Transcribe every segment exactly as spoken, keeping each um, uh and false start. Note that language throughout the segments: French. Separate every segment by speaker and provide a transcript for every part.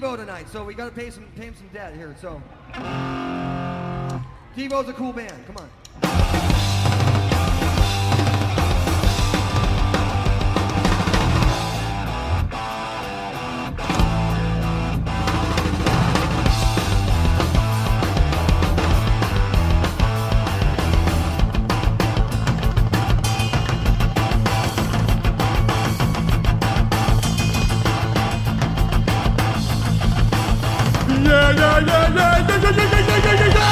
Speaker 1: Devo tonight, so we gotta pay some pay him some debt here. So Devo's a cool band. Come on.
Speaker 2: Yeah, yeah, yeah, yeah, yeah, yeah, yeah, yeah, yeah, yeah, yeah.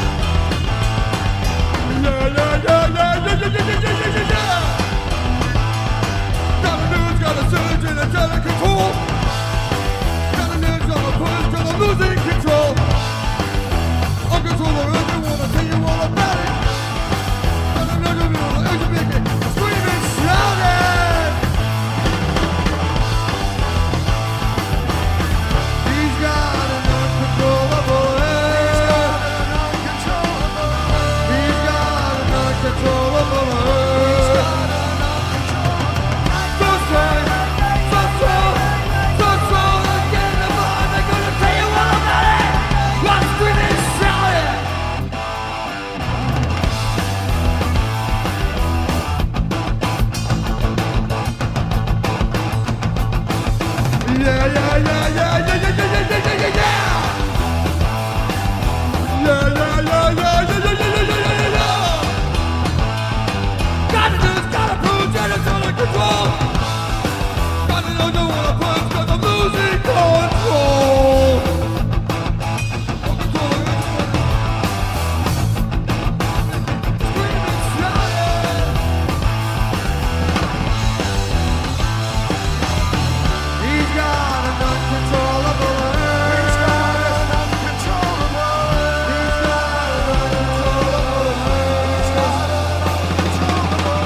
Speaker 2: Yeah, yeah, yeah, yeah, yeah, yeah, yeah, yeah, yeah, yeah, yeah. Got a news, got a surge and it's out of control. Got a news, got a push, got a losing control. Uncontrollable, I don't wanna tell you all about it. Got a news, got a news, got a news, screaming, shouting. He's got an uncontrollable head. He's got an uncontrollable head. So strong, so strong, so strong. Again, the mind, they're gonna tell you all about it. I'm screaming, shouting. Yeah, yeah, yeah, yeah, yeah, yeah, yeah, yeah, yeah, yeah, yeah, yeah. Yeah, yeah, yeah, yeah, yeah, yeah, yeah, yeah, yeah, yeah, yeah. Gotta do, gotta prove, and it's under control. Gotta know, don't wanna push, 'cause I'm losing control. Screaming, shouting. He's got an uncontrollable head. He's got an uncontrollable head. He's got an uncontrollable head. He's got an uncontrollable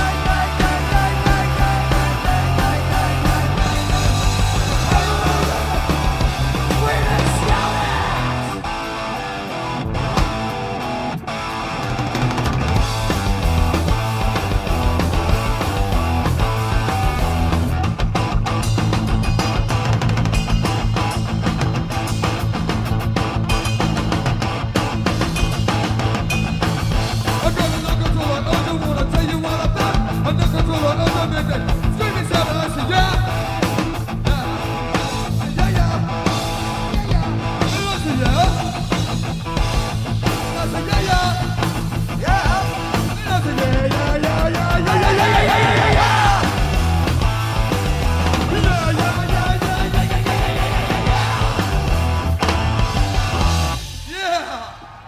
Speaker 2: I got an uncontrollable, I don't wanna tell you all about it. An uncontrollable, unlimited, screaming, shouting, I say yeah. Yeah, yeah, yeah. And I say yeah. And I say yeah, yeah. Yeah. And I say yeah, yeah, yeah, yeah, yeah, yeah, yeah, yeah, yeah, yeah, yeah, yeah. Yeah, yeah, yeah, yeah, yeah, yeah, yeah, yeah, yeah, yeah, yeah.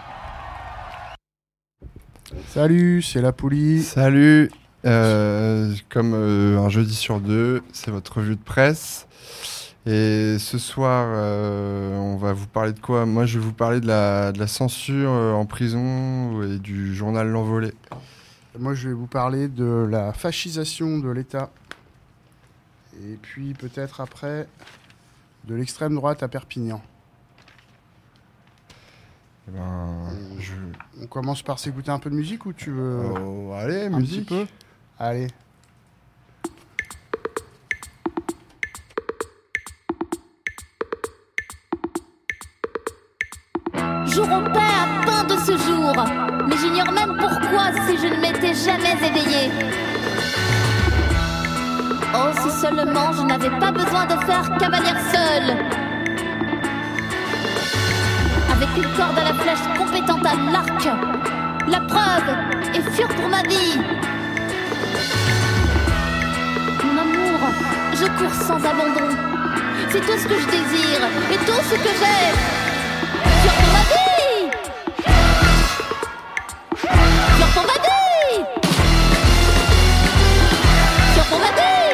Speaker 3: Salut, c'est la poulie.
Speaker 4: Salut, euh, comme euh, un jeudi sur deux, c'est votre revue de presse. Et ce soir, euh, on va vous parler de quoi? Moi, je vais vous parler de la, de la censure euh, en prison et du journal L'Envolée.
Speaker 3: Moi, je vais vous parler de la fascisation de l'État. Et puis, peut-être après, de l'extrême droite à Perpignan.
Speaker 4: Eh ben, je...
Speaker 3: On commence par s'écouter un peu de musique ou tu veux...
Speaker 4: Oh, allez,
Speaker 3: un
Speaker 4: musique.
Speaker 3: petit peu Allez.
Speaker 5: Jour au pain à pain de ce jour, mais j'ignore même pourquoi si je ne m'étais jamais éveillée. Oh, si seulement je n'avais pas besoin de faire cavalière seule, avec une corde à la flèche compétente à l'arc, la preuve est fuir pour ma vie. Mon amour, je cours sans abandon, c'est tout ce que je désire et tout ce que j'ai. Fuir pour ma vie! Fuir pour ma vie! Fuir pour ma vie!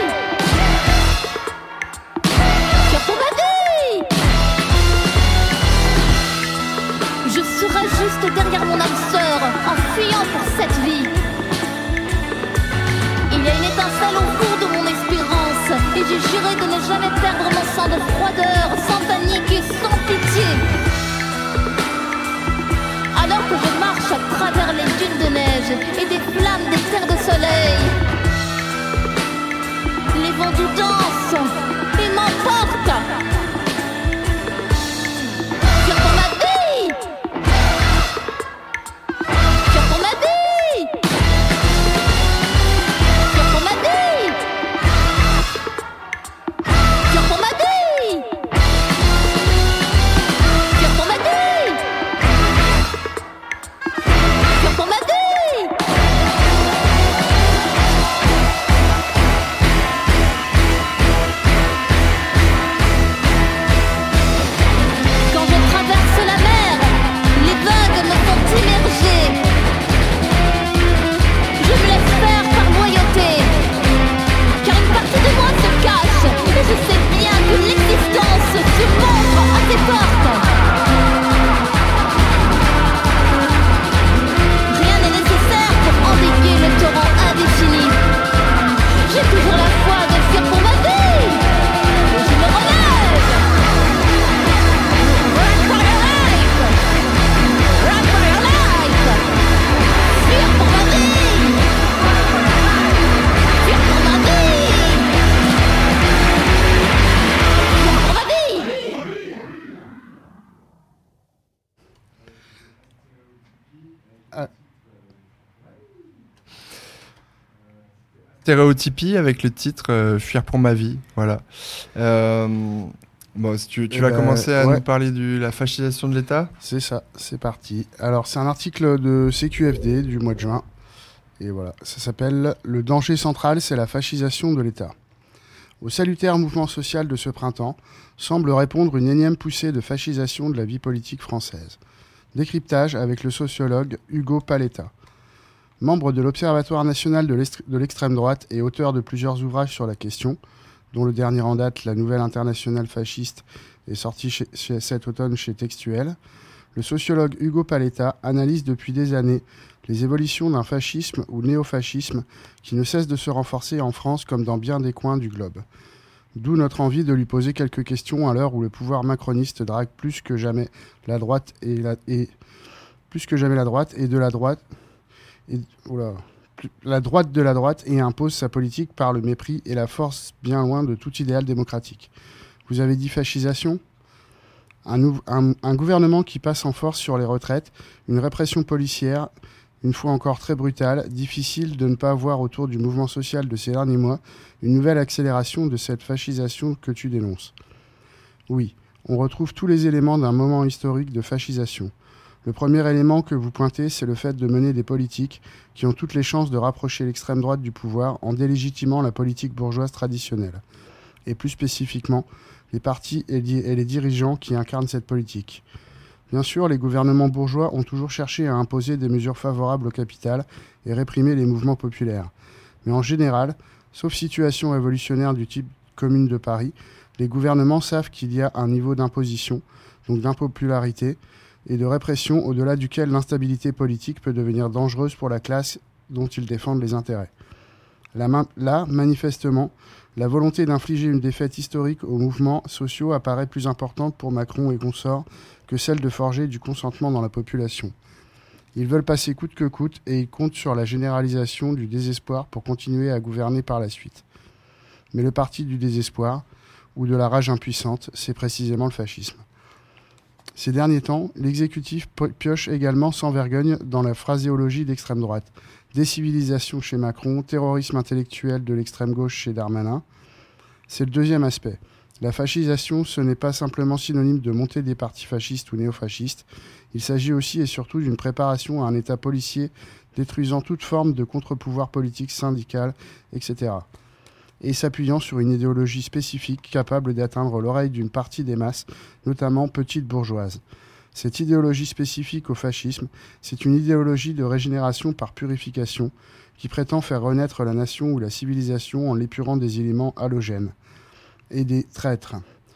Speaker 5: Fuir pour ma vie! Je serai juste derrière mon âme sœur en fuyant pour cette vie. Il y a une étincelle au fond de mon espérance et j'ai juré de ne jamais perdre mon sang de froideur, sans panique et sans pitié. Alors que je marche à travers les dunes de neige et des flammes des terres de soleil, les vents doux dansent et m'emportent.
Speaker 3: Ah,
Speaker 4: Stéréotypie avec le titre euh, Fuir pour ma vie. Voilà. Euh, bon, si tu, tu
Speaker 3: Eh
Speaker 4: vas
Speaker 3: ben,
Speaker 4: commencer à
Speaker 3: ouais.
Speaker 4: nous parler de la fascisation de l'État.
Speaker 3: c'est ça, c'est parti. Alors, c'est un article de C Q F D du mois de juin. Et voilà, ça s'appelle « Le danger central, c'est la fascisation de l'État ». Au salutaire mouvement social de ce printemps semble répondre une énième poussée de fascisation de la vie politique française. Décryptage avec le sociologue Ugo Paletta. Membre de l'Observatoire national de, l'est- de l'extrême droite et auteur de plusieurs ouvrages sur la question, dont le dernier en date, La Nouvelle Internationale fasciste, est sorti chez, chez, cet automne chez Textuel, le sociologue Ugo Paletta analyse depuis des années les évolutions d'un fascisme ou néofascisme qui ne cesse de se renforcer en France comme dans bien des coins du globe. D'où notre envie de lui poser quelques questions à l'heure où le pouvoir macroniste drague plus que jamais la droite et, la, et plus que jamais la droite et de la droite et, oula, la droite de la droite et impose sa politique par le mépris et la force bien loin de tout idéal démocratique. Vous avez dit fascisation ? Un, nou- un, un gouvernement qui passe en force sur les retraites, une répression policière, une fois encore très brutale, difficile de ne pas voir autour du mouvement social de ces derniers mois une nouvelle accélération de cette fascisation que tu dénonces. Oui, on retrouve tous les éléments d'un moment historique de fascisation. Le premier élément que vous pointez, c'est le fait de mener des politiques qui ont toutes les chances de rapprocher l'extrême droite du pouvoir en délégitimant la politique bourgeoise traditionnelle. Et plus spécifiquement, les partis et les dirigeants qui incarnent cette politique. Bien sûr, les gouvernements bourgeois ont toujours cherché à imposer des mesures favorables au capital et réprimer les mouvements populaires. Mais en général, sauf situation révolutionnaire du type Commune de Paris, les gouvernements savent qu'il y a un niveau d'imposition, donc d'impopularité, et de répression au-delà duquel l'instabilité politique peut devenir dangereuse pour la classe dont ils défendent les intérêts. Là, ma- là, manifestement, la volonté d'infliger une défaite historique aux mouvements sociaux apparaît plus importante pour Macron et consorts que celle de forger du consentement dans la population. Ils veulent passer coûte que coûte et ils comptent sur la généralisation du désespoir pour continuer à gouverner par la suite. Mais le parti du désespoir, ou de la rage impuissante, c'est précisément le fascisme. Ces derniers temps, l'exécutif po- pioche également sans vergogne dans la phraséologie d'extrême droite. Décivilisation chez Macron, terrorisme intellectuel de l'extrême gauche chez Darmanin. C'est le deuxième aspect. La fascisation, ce n'est pas simplement synonyme de montée des partis fascistes ou néofascistes. Il s'agit aussi et surtout d'une préparation à un État policier détruisant toute forme de contre-pouvoir politique, syndical, et cetera. Et s'appuyant sur une idéologie spécifique capable d'atteindre l'oreille d'une partie des masses, notamment petites bourgeoises. Cette idéologie spécifique au fascisme, c'est une idéologie de régénération par purification qui prétend faire renaître la nation ou la civilisation en l'épurant des éléments halogènes et des traîtres.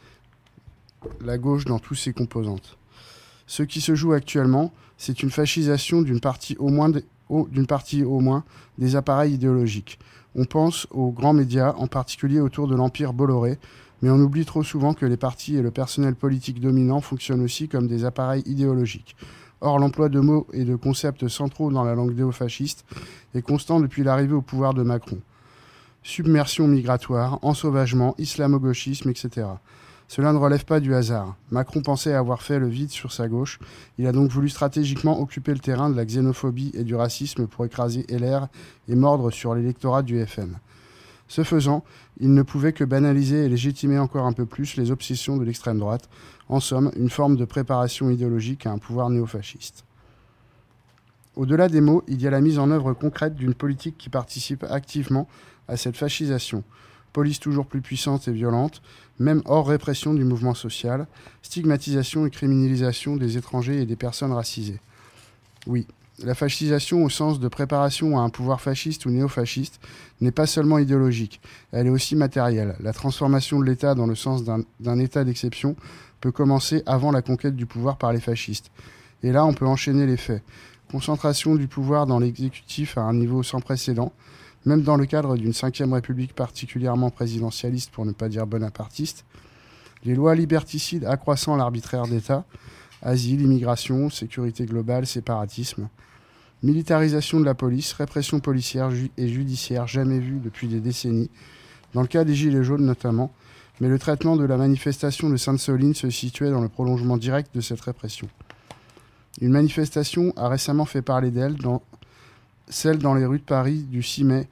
Speaker 3: La gauche dans toutes ses composantes. Ce qui se joue actuellement, c'est une fascisation d'une partie au moins des, au, d'une partie au moins des appareils idéologiques. On pense aux grands médias, en particulier autour de l'Empire Bolloré, mais on oublie trop souvent que les partis et le personnel politique dominant fonctionnent aussi comme des appareils idéologiques. Or, l'emploi de mots et de concepts centraux dans la langue néofasciste est constant depuis l'arrivée au pouvoir de Macron. Submersion migratoire, ensauvagement, islamo-gauchisme, et cetera. Cela ne relève pas du hasard. Macron pensait avoir fait le vide sur sa gauche. Il a donc voulu stratégiquement occuper le terrain de la xénophobie et du racisme pour écraser L R et mordre sur l'électorat du F N. Ce faisant, il ne pouvait que banaliser et légitimer encore un peu plus les obsessions de l'extrême droite. En somme, une forme de préparation idéologique à un pouvoir néofasciste. Au-delà des mots, il y a la mise en œuvre concrète d'une politique qui participe activement à cette fascisation. Police toujours plus puissante et violente, même hors répression du mouvement social, stigmatisation et criminalisation des étrangers et des personnes racisées. Oui, la fascisation au sens de préparation à un pouvoir fasciste ou néofasciste n'est pas seulement idéologique, elle est aussi matérielle. La transformation de l'État dans le sens d'un, d'un état d'exception peut commencer avant la conquête du pouvoir par les fascistes. Et là, on peut enchaîner les faits. Concentration du pouvoir dans l'exécutif à un niveau sans précédent, même dans le cadre d'une cinquième République particulièrement présidentialiste, pour ne pas dire bonapartiste, les lois liberticides accroissant l'arbitraire d'État, asile, immigration, sécurité globale, séparatisme, militarisation de la police, répression policière ju- et judiciaire jamais vue depuis des décennies, dans le cas des Gilets jaunes notamment, mais le traitement de la manifestation de Sainte-Soline se situait dans le prolongement direct de cette répression. Une manifestation a récemment fait parler d'elle, dans... celle dans les rues de Paris du six mai,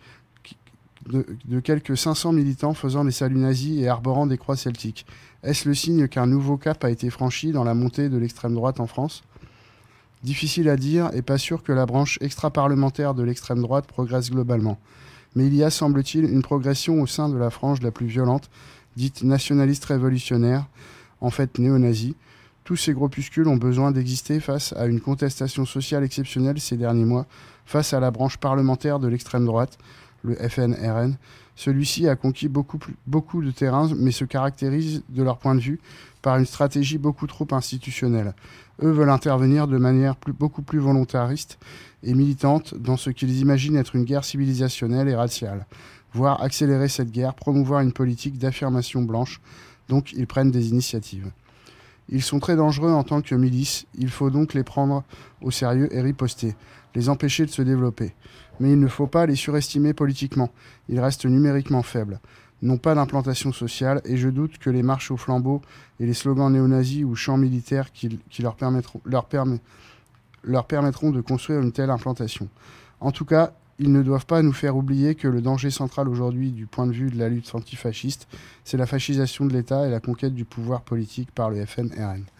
Speaker 3: de, de quelques cinq cents militants faisant des saluts nazis et arborant des croix celtiques. Est-ce le signe qu'un nouveau cap a été franchi dans la montée de l'extrême droite en France ? Difficile à dire et pas sûr que la branche extra-parlementaire de l'extrême droite progresse globalement. Mais il y a, semble-t-il, une progression au sein de la frange la plus violente, dite nationaliste révolutionnaire, en fait néo-nazie. Tous ces groupuscules ont besoin d'exister face à une contestation sociale exceptionnelle ces derniers mois, face à la branche parlementaire de l'extrême droite, le F N R N. Celui-ci a conquis beaucoup, plus, beaucoup de terrain, mais se caractérise, de leur point de vue, par une stratégie beaucoup trop institutionnelle. Eux veulent intervenir de manière plus, beaucoup plus volontariste et militante dans ce qu'ils imaginent être une guerre civilisationnelle et raciale, voire accélérer cette guerre, promouvoir une politique d'affirmation blanche, donc ils prennent des initiatives. Ils sont très dangereux en tant que milices, il faut donc les prendre au sérieux et riposter, les empêcher de se développer. Mais il ne faut pas les surestimer politiquement, ils restent numériquement faibles, n'ont pas d'implantation sociale et je doute que les marches au flambeau et les slogans néo-nazis ou chants militaires qui, qui leur, permettront, leur, permet, leur permettront de construire une telle implantation. En tout cas, ils ne doivent pas nous faire oublier que le danger central aujourd'hui du point de vue de la lutte antifasciste, c'est la fascisation de l'État et la conquête du pouvoir politique par le F N R N.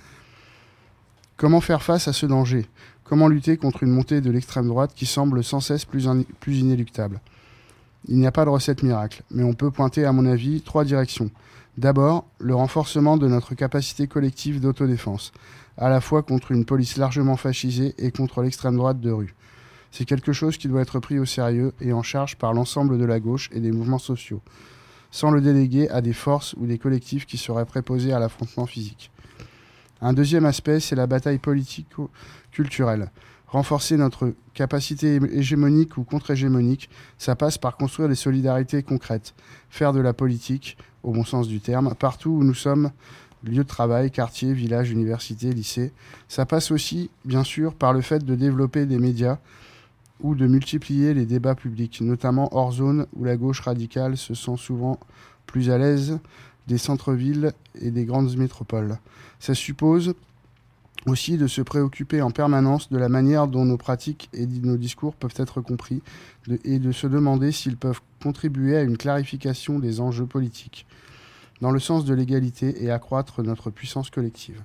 Speaker 3: Comment faire face à ce danger ? Comment lutter contre une montée de l'extrême droite qui semble sans cesse plus, in- plus inéluctable ? Il n'y a pas de recette miracle, mais on peut pointer, à mon avis, trois directions. D'abord, le renforcement de notre capacité collective d'autodéfense, à la fois contre une police largement fascisée et contre l'extrême droite de rue. C'est quelque chose qui doit être pris au sérieux et en charge par l'ensemble de la gauche et des mouvements sociaux, sans le déléguer à des forces ou des collectifs qui seraient préposés à l'affrontement physique. Un deuxième aspect, c'est la bataille politico-culturelle. Renforcer notre capacité hégémonique ou contre-hégémonique, ça passe par construire des solidarités concrètes, faire de la politique, au bon sens du terme, partout où nous sommes, lieux de travail, quartiers, villages, universités, lycées. Ça passe aussi, bien sûr, par le fait de développer des médias ou de multiplier les débats publics, notamment hors zone où la gauche radicale se sent souvent plus à l'aise des centres-villes et des grandes métropoles. Ça suppose aussi de se préoccuper en permanence de la manière dont nos pratiques et nos discours peuvent être compris de, et de se demander s'ils peuvent contribuer à une clarification des enjeux politiques, dans le sens de l'égalité et accroître notre puissance collective.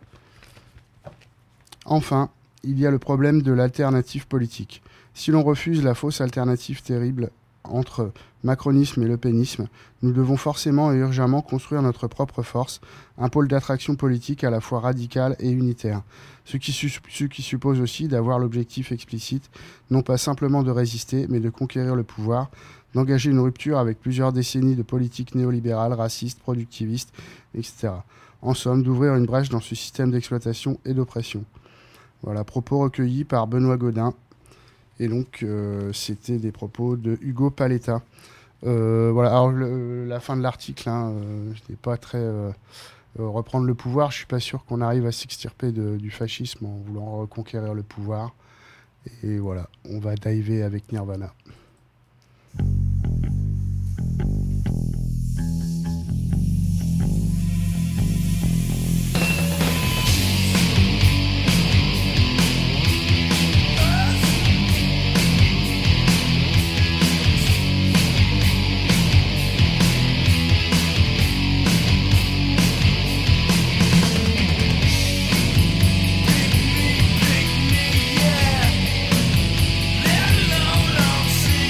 Speaker 3: Enfin, il y a le problème de l'alternative politique. Si l'on refuse la fausse alternative terrible entre macronisme et lepénisme, nous devons forcément et urgemment construire notre propre force, un pôle d'attraction politique à la fois radical et unitaire, ce qui, su- ce qui suppose aussi d'avoir l'objectif explicite, non pas simplement de résister, mais de conquérir le pouvoir, d'engager une rupture avec plusieurs décennies de politique néolibérale, raciste, productiviste, et cetera. En somme, d'ouvrir une brèche dans ce système d'exploitation et d'oppression. Voilà, propos recueillis par Benoît Gaudin. Et donc, euh, c'était des propos de Hugo Paletta. Euh, voilà, alors le, la fin de l'article, hein, euh, je n'ai pas très... Euh, euh, reprendre le pouvoir, je ne suis pas sûr qu'on arrive à s'extirper de, du fascisme en voulant reconquérir le pouvoir. Et voilà, on va diver avec Nirvana.
Speaker 2: Let alone long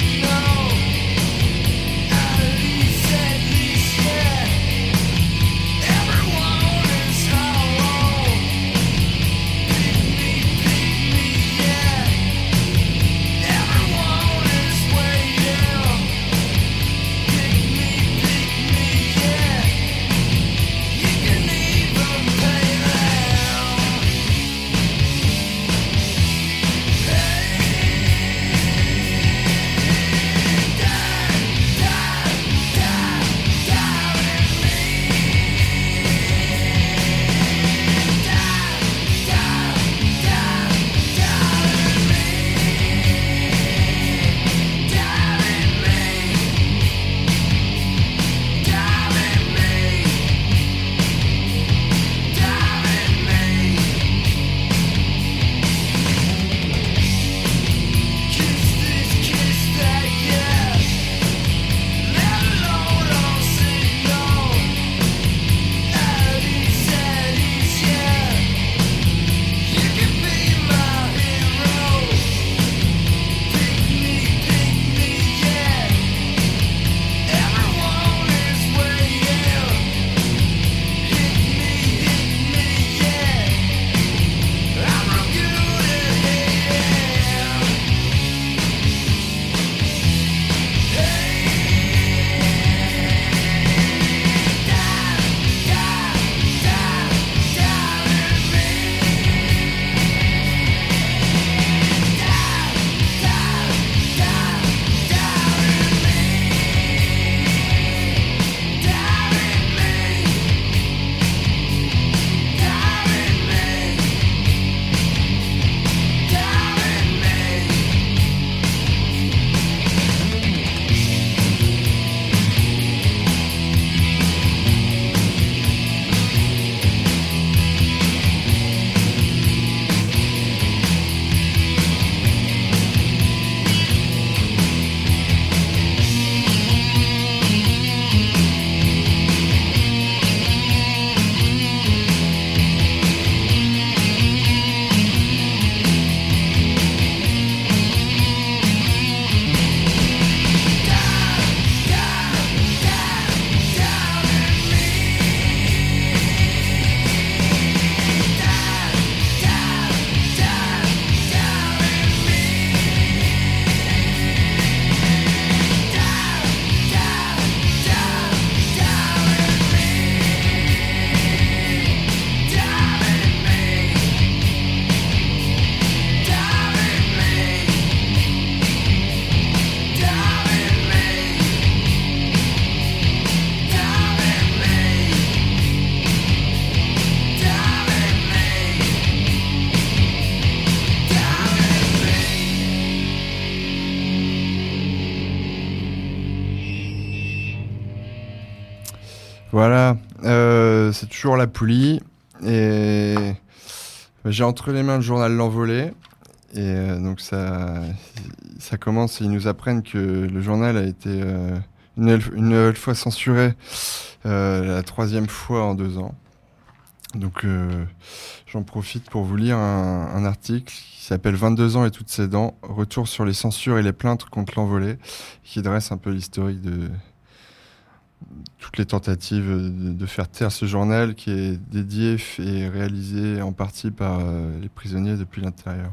Speaker 4: Voilà, euh, c'est toujours la poulie. Et j'ai entre les mains le journal L'Envolée. Et euh, donc ça, ça commence et ils nous apprennent que le journal a été euh, une, nouvelle, une nouvelle fois censuré, euh, la troisième fois en deux ans. Donc euh, j'en profite pour vous lire un, un article qui s'appelle vingt-deux ans et toutes ses dents, retour sur les censures et les plaintes contre L'Envolée, qui dresse un peu l'historique de toutes les tentatives de, de faire taire ce journal qui est dédié et réalisé en partie par euh, les prisonniers depuis l'intérieur.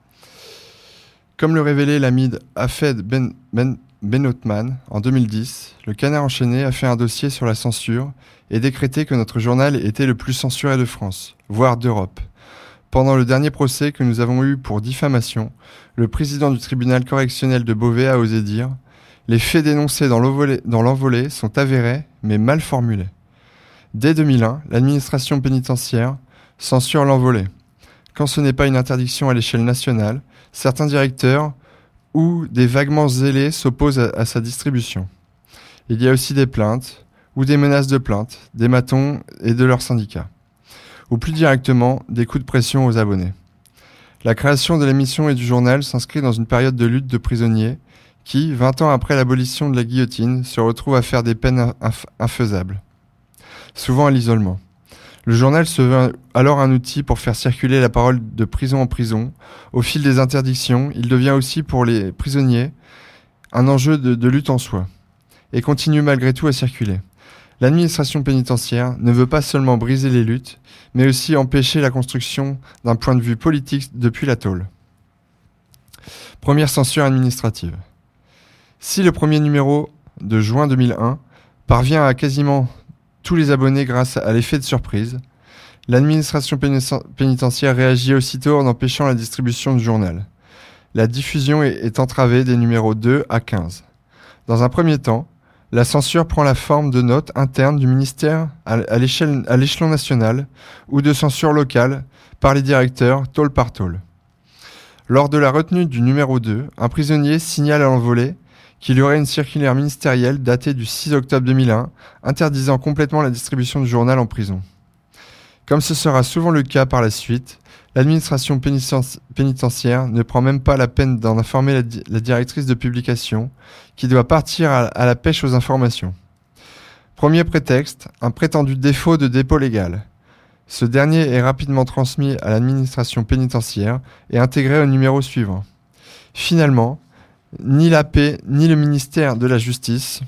Speaker 4: Comme le révélait l'amide Hafed Ben, Ben, Ben Othman en deux mille dix, le Canard enchaîné a fait un dossier sur la censure et décrété que notre journal était le plus censuré de France, voire d'Europe. Pendant le dernier procès que nous avons eu pour diffamation, le président du tribunal correctionnel de Beauvais a osé dire « Les faits dénoncés dans l'envolée, dans l'envolée sont avérés, mais mal formulés. » Dès deux mille un, l'administration pénitentiaire censure l'envolée. Quand ce n'est pas une interdiction à l'échelle nationale, certains directeurs ou des vaguement zélés s'opposent à, à sa distribution. Il y a aussi des plaintes ou des menaces de plainte, des matons et de leurs syndicats. Ou plus directement, des coups de pression aux abonnés. La création de l'émission et du journal s'inscrit dans une période de lutte de prisonniers qui, vingt ans après l'abolition de la guillotine, se retrouvent à faire des peines inf- infaisables, souvent à l'isolement. Le journal se veut alors un outil pour faire circuler la parole de prison en prison. Au fil des interdictions, il devient aussi pour les prisonniers un enjeu de, de lutte en soi, et continue malgré tout à circuler. L'administration pénitentiaire ne veut pas seulement briser les luttes, mais aussi empêcher la construction d'un point de vue politique depuis la tôle. Première censure administrative. Si le premier numéro de juin deux mille un parvient à quasiment tous les abonnés grâce à l'effet de surprise, l'administration pénitentiaire réagit aussitôt en empêchant la distribution du journal. La diffusion est, est entravée des numéros deux à quinze. Dans un premier temps, la censure prend la forme de notes internes du ministère à, à, l'échelle, à l'échelon national ou de censure locale par les directeurs, tôle par tôle. Lors de la retenue du numéro deux, un prisonnier signale à l'envolée qu'il y aurait une circulaire ministérielle datée du six octobre deux mille un, interdisant complètement la distribution du journal en prison. Comme ce sera souvent le cas par la suite, l'administration pénitentiaire ne prend même pas la peine d'en informer la, di- la directrice de publication, qui doit partir à, à la pêche aux informations. Premier prétexte, un prétendu défaut de dépôt légal. Ce dernier est rapidement transmis à l'administration pénitentiaire et intégré au numéro suivant. Finalement, ni l'A P ni le ministère de la Justice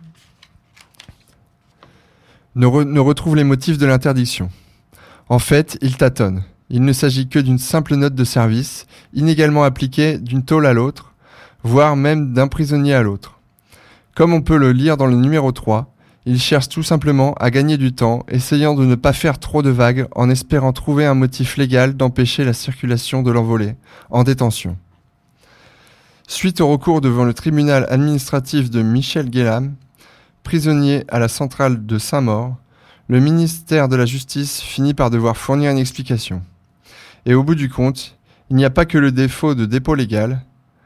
Speaker 4: ne, re- ne retrouvent les motifs de l'interdiction. En fait, ils tâtonnent. Il ne s'agit que d'une simple note de service, inégalement appliquée d'une tôle à l'autre, voire même d'un prisonnier à l'autre. Comme on peut le lire dans le numéro trois, ils cherchent tout simplement à gagner du temps, essayant de ne pas faire trop de vagues en espérant trouver un motif légal d'empêcher la circulation de l'envolée, en détention. Suite au recours devant le tribunal administratif de Michel Guélam, prisonnier à la centrale de Saint-Maur, le ministère de la Justice finit par devoir fournir une explication. Et au bout du compte, il n'y a pas que le défaut de dépôt légal,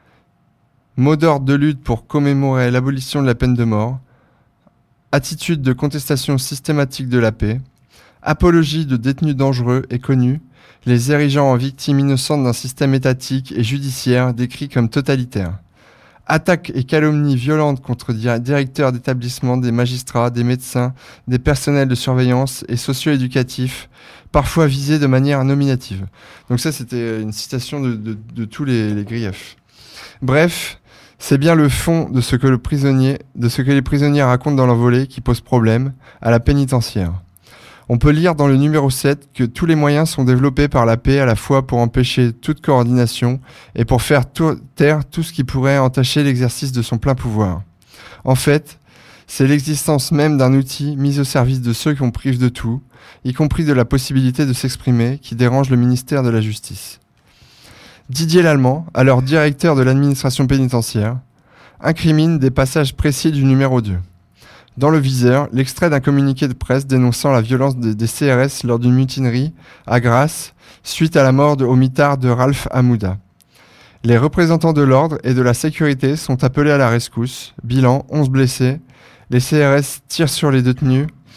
Speaker 4: mot d'ordre de lutte pour commémorer l'abolition de la peine de mort, attitude de contestation systématique de la paix, apologie de détenus dangereux et connus, les érigeant en victimes innocentes d'un système étatique et judiciaire décrit comme totalitaire. Attaques et calomnies violentes contre des directeurs d'établissements, des magistrats, des médecins, des personnels de surveillance et socio-éducatifs, parfois visés de manière nominative. Donc ça, c'était une citation de, de, de tous les, les griefs. Bref, c'est bien le fond de ce que le prisonnier, de ce que les prisonniers racontent dans l'envolée qui pose problème à la pénitentiaire. On peut lire dans le numéro sept que tous les moyens sont développés par la paix à la fois pour empêcher toute coordination et pour faire tout, taire tout ce qui pourrait entacher l'exercice de son plein pouvoir. En fait, c'est l'existence même d'un outil mis au service de ceux qu'on prive de tout, y compris de la possibilité de s'exprimer, qui dérange le ministère de la Justice. Didier Lallemand, alors directeur de l'administration pénitentiaire, incrimine des passages précis du numéro deux. Dans le viseur, l'extrait d'un communiqué de presse dénonçant la violence des, des C R S lors d'une mutinerie à Grasse, suite à la mort de, au mitard de Ralph Hamouda. Les représentants de l'ordre et de la sécurité sont appelés à la rescousse. Bilan, onze blessés. Les C R S tirent sur les détenus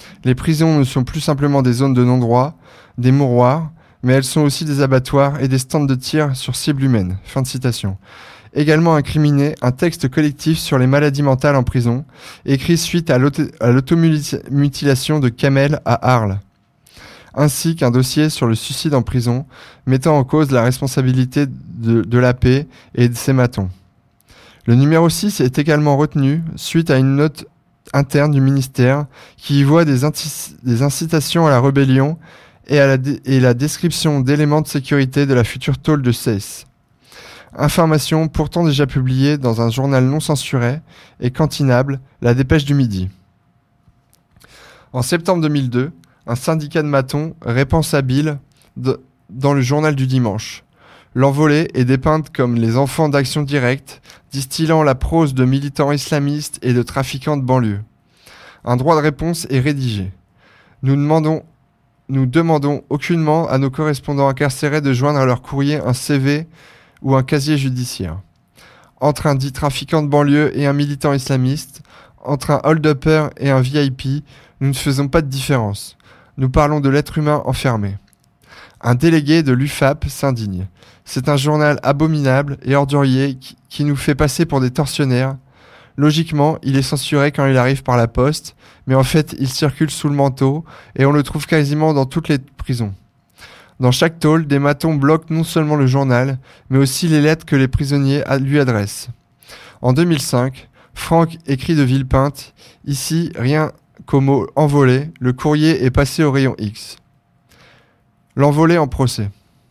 Speaker 4: Les prisons ne sont plus simplement des zones de non-droit, des mouroirs, mais elles sont aussi des abattoirs et des stands de tir sur cibles humaines. Fin de citation. Également incriminé un texte collectif sur les maladies mentales en prison, écrit suite à l'auto- à l'automutilation de Kamel à Arles, ainsi qu'un dossier sur le suicide en prison, mettant en cause la responsabilité de, de l'A P et de ses matons. Le numéro six est également retenu suite à une note interne du ministère qui y voit des, inti- des incitations à la rébellion et, à la, dé- et la description d'éléments de sécurité de la future tôle de Seyss. Information pourtant déjà publiée dans un journal non censuré et cantinable, La Dépêche du Midi. En septembre deux mille deux, un syndicat de matons répand sa bile de, dans le journal du dimanche. L'envolée est dépeinte comme les enfants d'Action Directe, distillant la prose de militants islamistes et de trafiquants de banlieue. Un droit de réponse est rédigé. Nous demandons, nous demandons aucunement à nos correspondants incarcérés de joindre à leur courrier un C V ou un casier judiciaire. Entre un dit trafiquant de banlieue et un militant islamiste, entre un hold-upper et un V I P, nous ne faisons pas de différence. Nous parlons de l'être humain enfermé. Un délégué de l'U F A P s'indigne. C'est un journal abominable et ordurier qui, qui nous fait passer pour des tortionnaires. Logiquement, il est censuré quand il arrive par la poste, mais en fait, il circule sous le manteau et on le trouve quasiment dans toutes les prisons. Dans chaque tôle, des matons bloquent non seulement le journal, mais aussi les lettres que les prisonniers lui adressent. En deux mille cinq, Franck écrit de Villepinte « Ici, rien qu'au mot « envolé », le courrier est passé au rayon X ». L'envolé en procès.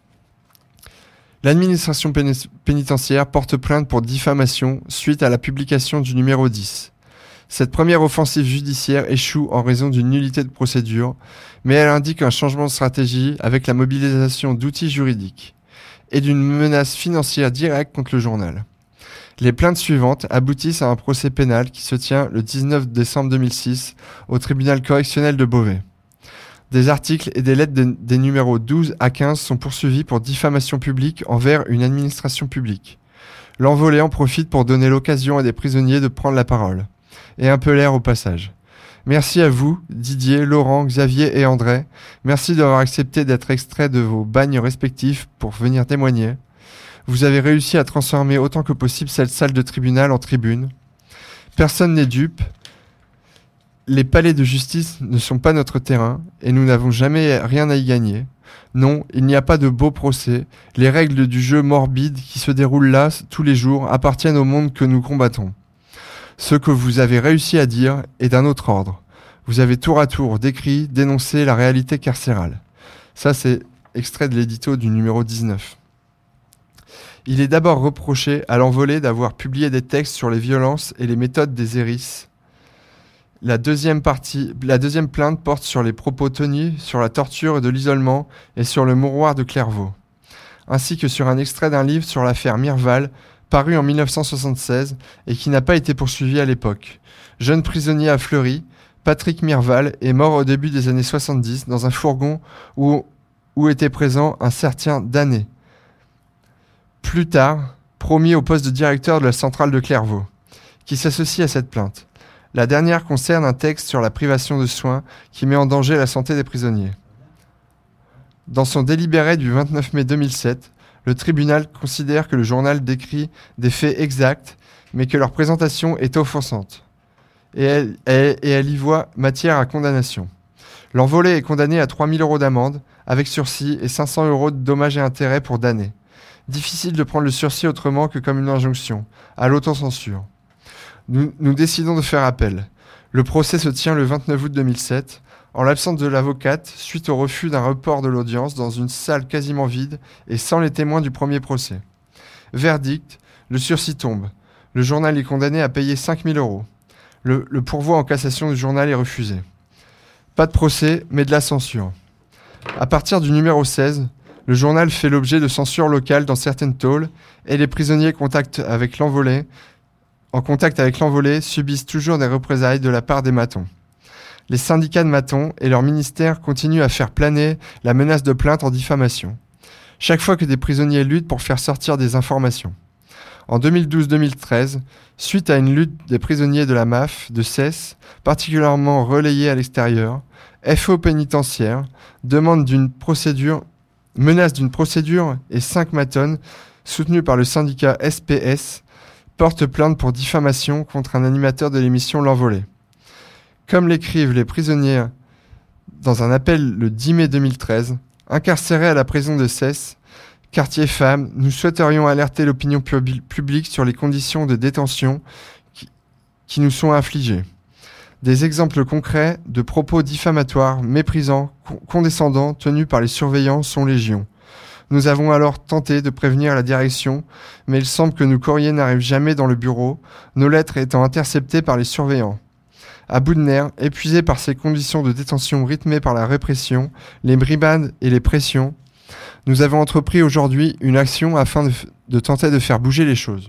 Speaker 4: L'administration pénis- pénitentiaire porte plainte pour diffamation suite à la publication du numéro dix. Cette première offensive judiciaire échoue en raison d'une nullité de procédure, mais elle indique un changement de stratégie avec la mobilisation d'outils juridiques et d'une menace financière directe contre le journal. Les plaintes suivantes aboutissent à un procès pénal qui se tient le dix-neuf décembre deux mille six au tribunal correctionnel de Beauvais. Des articles et des lettres de, des numéros douze à quinze sont poursuivis pour diffamation publique envers une administration publique. L'envolé en profite pour donner l'occasion à des prisonniers de prendre la parole. Et un peu l'air au passage. Merci à vous, Didier, Laurent, Xavier et André. Merci d'avoir accepté d'être extrait de vos bagnes respectifs pour venir témoigner. Vous avez réussi à transformer autant que possible cette salle de tribunal en tribune. Personne n'est dupe. Les palais de justice ne sont pas notre terrain et nous n'avons jamais rien à y gagner. Non, il n'y a pas de beau procès. Les règles du jeu morbide qui se déroulent là tous les jours appartiennent au monde que nous combattons. Ce que vous avez réussi à dire est d'un autre ordre. Vous avez tour à tour décrit, dénoncé la réalité carcérale. Ça, c'est extrait de l'édito du numéro dix-neuf. Il est d'abord reproché à l'envolé d'avoir publié des textes sur les violences et les méthodes des hérisses. La deuxième partie, la deuxième plainte porte sur les propos tenus sur la torture et de l'isolement et sur le mouroir de Clairvaux, ainsi que sur un extrait d'un livre sur l'affaire Mirval, paru en dix-neuf cent soixante-seize et qui n'a pas été poursuivi à l'époque. Jeune prisonnier à Fleury, Patrick Mirval est mort au début des années soixante-dix dans un fourgon où, où était présent un certain Danet. Plus tard, promis au poste de directeur de la centrale de Clairvaux, qui s'associe à cette plainte. La dernière concerne un texte sur la privation de soins qui met en danger la santé des prisonniers. Dans son délibéré du vingt-neuf mai deux mille sept, le tribunal considère que le journal décrit des faits exacts, mais que leur présentation est offensante. Et elle, elle, et elle y voit matière à condamnation. L'envolé est condamné à trois mille euros d'amende, avec sursis, et cinq cents euros de dommages et intérêts pour Danet. Difficile de prendre le sursis autrement que comme une injonction, à l'autocensure. Nous, nous décidons de faire appel. Le procès se tient le vingt-neuf août deux mille sept, en l'absence de l'avocate, suite au refus d'un report de l'audience dans une salle quasiment vide et sans les témoins du premier procès. Verdict, le sursis tombe. Le journal est condamné à payer cinq mille euros. Le, le pourvoi en cassation du journal est refusé. Pas de procès, mais de la censure. À partir du numéro seize, le journal fait l'objet de censure locale dans certaines tôles et les prisonniers contact avec l'envolé, en contact avec l'envolé subissent toujours des représailles de la part des matons. Les syndicats de matons et leur ministère continuent à faire planer la menace de plainte en diffamation, chaque fois que des prisonniers luttent pour faire sortir des informations. En deux mille douze deux mille treize, suite à une lutte des prisonniers de la M A F de C E S, particulièrement relayée à l'extérieur, F O pénitentiaire demande d'une procédure, menace d'une procédure et cinq matones, soutenus par le syndicat S P S, portent plainte pour diffamation contre un animateur de l'émission L'Envolée. Comme l'écrivent les prisonniers dans un appel le dix mai deux mille treize, incarcérés à la prison de Cesse, quartier femmes, nous souhaiterions alerter l'opinion pub- publique sur les conditions de détention qui, qui nous sont infligées. Des exemples concrets de propos diffamatoires, méprisants, con- condescendants tenus par les surveillants sont légion. Nous avons alors tenté de prévenir la direction, mais il semble que nos courriers n'arrivent jamais dans le bureau, nos lettres étant interceptées par les surveillants. À bout de nerfs, épuisés par ces conditions de détention rythmées par la répression, les brimades et les pressions, nous avons entrepris aujourd'hui une action afin de, f- de tenter de faire bouger les choses.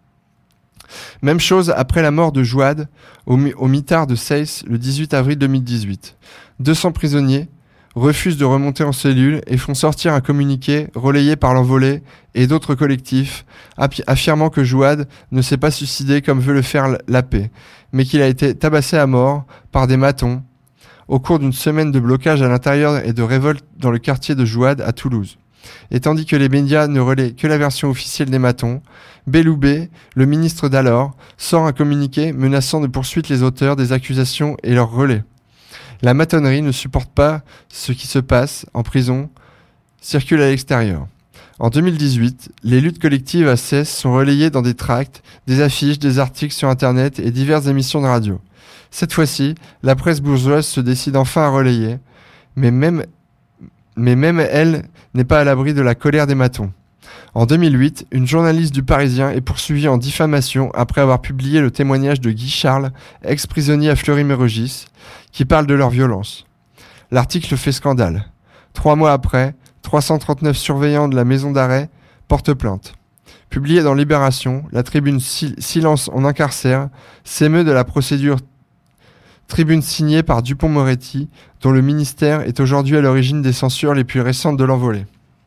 Speaker 4: Même chose après la mort de Jouad au, mi- au mitard de Seyss le dix-huit avril deux mille dix-huit. deux cents prisonniers refusent de remonter en cellule et font sortir un communiqué relayé par l'Envolée et d'autres collectifs api- affirmant que Jouad ne s'est pas suicidé comme veut le faire l'A P, mais qu'il a été tabassé à mort par des matons au cours d'une semaine de blocage à l'intérieur et de révolte dans le quartier de Jouad à Toulouse. Et tandis que les médias ne relaient que la version officielle des matons, Belloubet, le ministre d'alors, sort un communiqué menaçant de poursuivre les auteurs des accusations et leurs relais. La matonnerie ne supporte pas ce qui se passe en prison, circule à l'extérieur. En deux mille dix-huit, les luttes collectives à Cesse sont relayées dans des tracts, des affiches, des articles sur Internet et diverses émissions de radio. Cette fois-ci, la presse bourgeoise se décide enfin à relayer, mais même, mais même elle n'est pas à l'abri de la colère des matons. En deux mille huit, une journaliste du Parisien est poursuivie en diffamation après avoir publié le témoignage de Guy Charles, ex-prisonnier à Fleury-Mérogis, qui parle de leur violence. L'article fait scandale. Trois mois après, trois cent trente-neuf surveillants de la maison d'arrêt portent plainte. Publié dans Libération, la tribune Sil- Silence on incarcère s'émeut de la procédure tribune signée par Dupond-Moretti, dont le ministère est aujourd'hui à l'origine des censures les plus récentes de l'Envolée.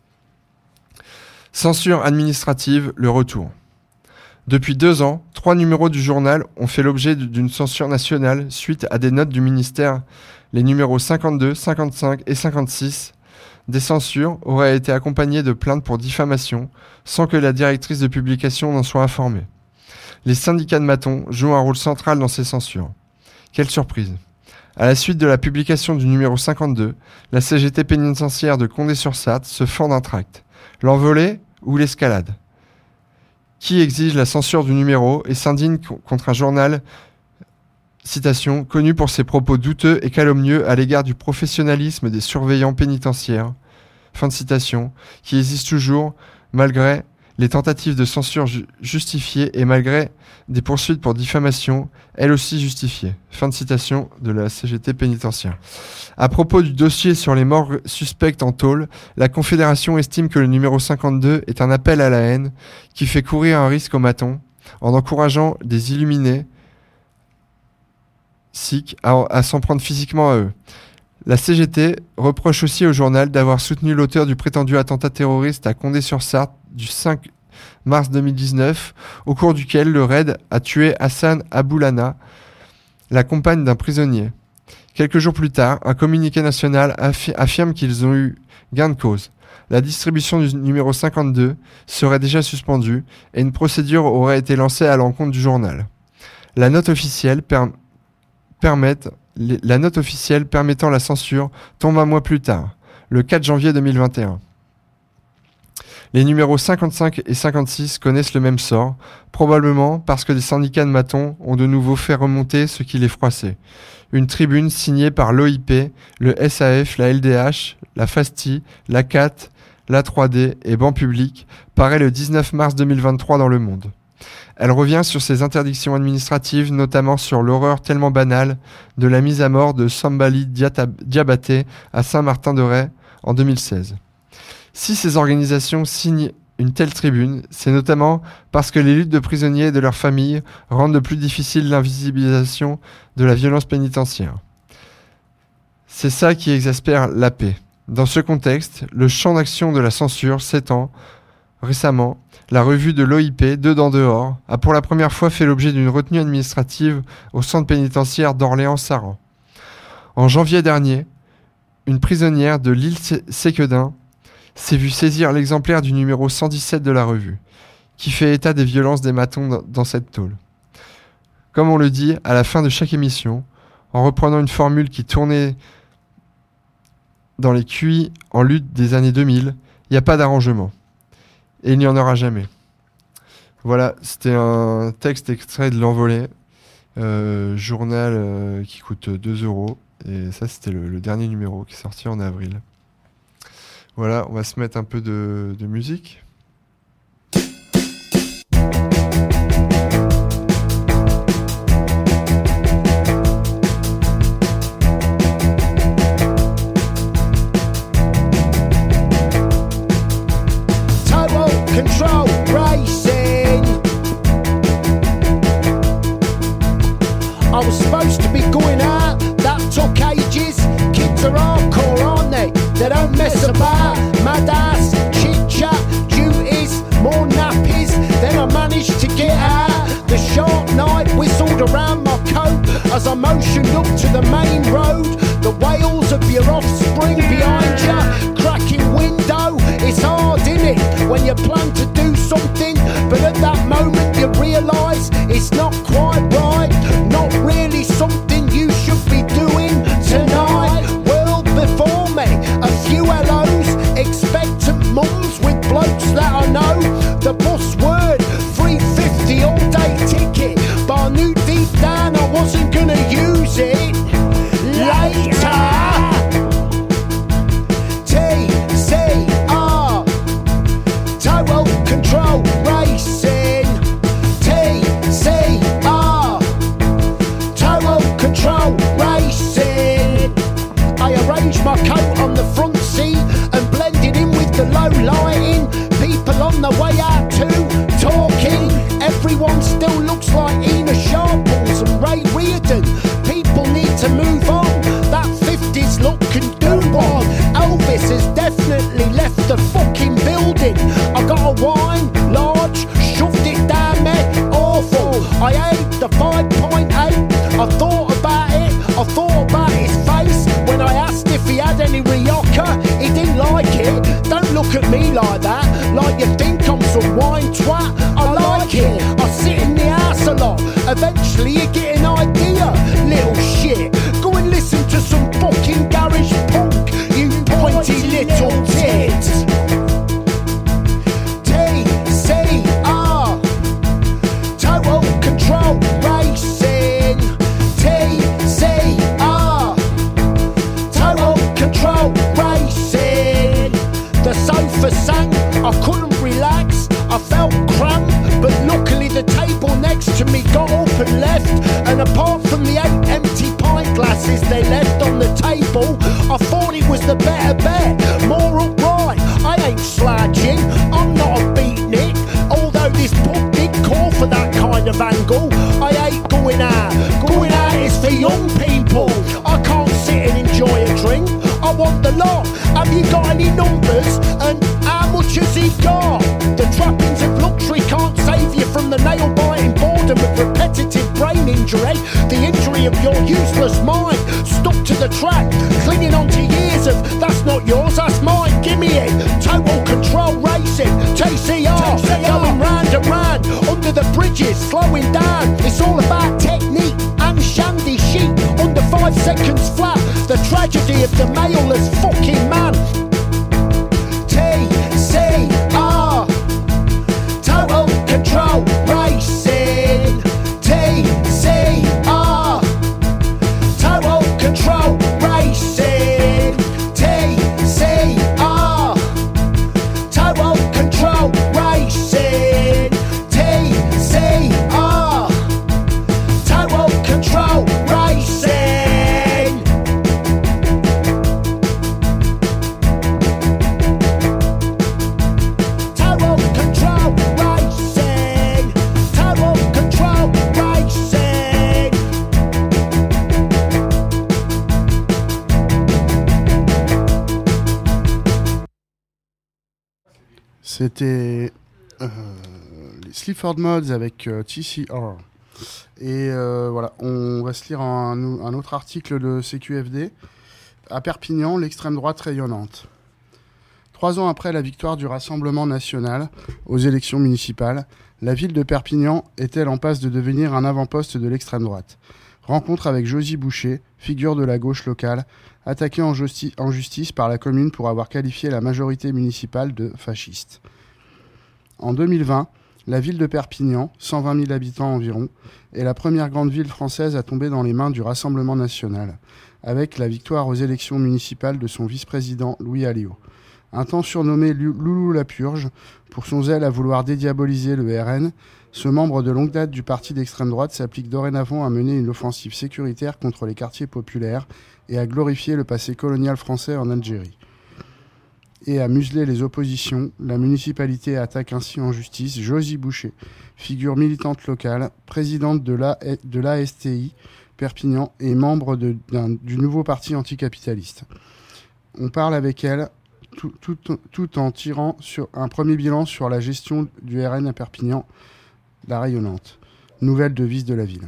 Speaker 4: Censure administrative, le retour. Depuis deux ans, trois numéros du journal ont fait l'objet d'une censure nationale suite à des notes du ministère. Les numéros cinquante-deux, cinquante-cinq et cinquante-six des censures auraient été accompagnées de plaintes pour diffamation, sans que la directrice de publication n'en soit informée. Les syndicats de matons jouent un rôle central dans ces censures. Quelle surprise! À la suite de la publication du numéro cinquante-deux, la C G T pénitentiaire de Condé-sur-Sarthe se fend d'un tract. L'Envolée ou l'escalade? Qui exige la censure du numéro et s'indigne co- contre un journal, citation, connu pour ses propos douteux et calomnieux à l'égard du professionnalisme des surveillants pénitentiaires, fin de citation, qui existe toujours malgré les tentatives de censure ju- justifiées et malgré des poursuites pour diffamation, elles aussi justifiées. Fin de citation de la C G T pénitentiaire. À propos du dossier sur les morts suspectes en tôle, la Confédération estime que le numéro cinquante-deux est un appel à la haine qui fait courir un risque aux matons en encourageant des illuminés sikhs à, à s'en prendre physiquement à eux. La C G T reproche aussi au journal d'avoir soutenu l'auteur du prétendu attentat terroriste à Condé-sur-Sarthe du cinq mars deux mille dix-neuf, au cours duquel le raid a tué Hassan Aboulana, la compagne d'un prisonnier. Quelques jours plus tard, un communiqué national affi- affirme qu'ils ont eu gain de cause. La distribution du numéro cinquante-deux serait déjà suspendue et une procédure aurait été lancée à l'encontre du journal. La note officielle, per- permette, les- la note officielle permettant la censure tombe un mois plus tard, le quatre janvier deux mille vingt et un. Les numéros cinquante-cinq et cinquante-six connaissent le même sort, probablement parce que des syndicats de matons ont de nouveau fait remonter ce qui les froissait. Une tribune signée par l'O I P, le S A F, la L D H, la FASTI, la C A T, la trois D et Ban Public paraît le dix-neuf mars deux mille vingt-trois dans Le Monde. Elle revient sur ces interdictions administratives, notamment sur l'horreur tellement banale de la mise à mort de Sambali Diata- Diabaté à Saint-Martin-de-Ré en deux mille seize. Si ces organisations signent une telle tribune, c'est notamment parce que les luttes de prisonniers et de leurs familles rendent de plus difficile l'invisibilisation de la violence pénitentiaire. C'est ça qui exaspère l'A P. Dans ce contexte, le champ d'action de la censure s'étend, Récemment, la revue de l'O I P, Dedans Dehors, a pour la première fois fait l'objet d'une retenue administrative au centre pénitentiaire d'Orléans-Saran. En janvier dernier, une prisonnière de l'île Séquedin s'est vue saisir l'exemplaire du numéro cent dix-sept de la revue, qui fait état des violences des matons dans cette tôle. Comme on le dit à la fin de chaque émission, en reprenant une formule qui tournait dans les Q I en lutte des années deux mille, il n'y a pas d'arrangement. Et il n'y en aura jamais. Voilà, c'était un texte extrait de L'Envolée, euh, journal euh, qui coûte deux euros. Et ça, c'était le, le dernier numéro qui est sorti en avril. Voilà, on va se mettre un peu de, de musique.
Speaker 6: Control racing. I was supposed to be going out, that took ages. Kids are hardcore, aren't they? They don't mess about. Mad ass, chit chat, duties, more nappies. Then I managed to get out. The sharp night whistled around my coat as I motioned up to the main road. The wails of your offspring behind you, cracking window. It's hard, innit, when you plan to do something, but at that moment you realise it's not quite right. Not really something you should be doing tonight. World before me, a few hellos, expectant mums with blokes that I know. The bus word, three fifty all day ticket, but I knew deep down I wasn't gonna use it. Later. Control racing. T C R. Total control racing. I arranged my coat on the front seat and blended in with the low lighting. People on the way out too, talking. Everyone still looks like Ina Sharples and Ray Reardon. People need to move on. That fifties look can do one. Elvis has definitely left the fucking building. I got a wine, large, shoved it down me, awful. I ate the five point eight, I thought about it, I thought about his face. When I asked if he had any Rioja, he didn't like it. Don't look at me like that, like you think I'm some wine twat. I like it, I sit in the house a lot. Eventually you get an idea, little shit. Go and listen to some fucking garage punk, you pointy little tits. T C R. Total control racing. T C R. Total control racing. The sofa sank, I couldn't relax, I felt cramped, but luckily the table next to me got up and left. And apart from the eight empty pint glasses they left on the table, I thought it was the better bet. More upright, I ain't slouching, I'm not a beatnik. Although this pub did call for that kind of angle. I ain't going out, going out is for young people. I can't sit and enjoy a drink, I want the lot. Have you got any numbers, and how much has he got? The trappings of luxury can't save you from the nail-biting boredom of repetitive brain injury. The injury of your useless mind, stuck to the track, clinging on to years of that's not yours, that's mine, gimme it. Total control racing, T C R, going round and round, under the bridges, slowing down. It's all about technique and shandy chic, under five seconds flat. The tragedy of the male-less fucking man. T C R. Total control racing. T C R. Total control racing. T C R. Total control racing. T C R. Total control racing.
Speaker 3: C'était euh, les Sleaford Mods avec euh, T C R. Et euh, voilà, on va se lire un, un autre article de C Q F D. À Perpignan, l'extrême droite rayonnante. Trois ans après la victoire du Rassemblement national aux élections municipales, la ville de Perpignan est-elle en passe de devenir un avant-poste de l'extrême droite ? Rencontre avec Josy Boucher, figure de la gauche locale, attaqué en, justi- en justice par la commune pour avoir qualifié la majorité municipale de fasciste. En deux mille vingt, la ville de Perpignan, cent vingt mille habitants environ, est la première grande ville française à tomber dans les mains du Rassemblement national, avec la victoire aux élections municipales de son vice-président Louis Alliot. Un temps surnommé Loulou la Purge, pour son zèle à vouloir dédiaboliser le R N, ce membre de longue date du parti d'extrême droite s'applique dorénavant à mener une offensive sécuritaire contre les quartiers populaires et à glorifier le passé colonial français en Algérie. Et à museler les oppositions, la municipalité attaque ainsi en justice Josy Boucher, figure militante locale, présidente de l'A S T I Perpignan et membre de, d'un, du nouveau parti anticapitaliste. On parle avec elle tout, tout, tout en tirant sur un premier bilan sur la gestion du R N à Perpignan, la rayonnante. Nouvelle devise de la ville.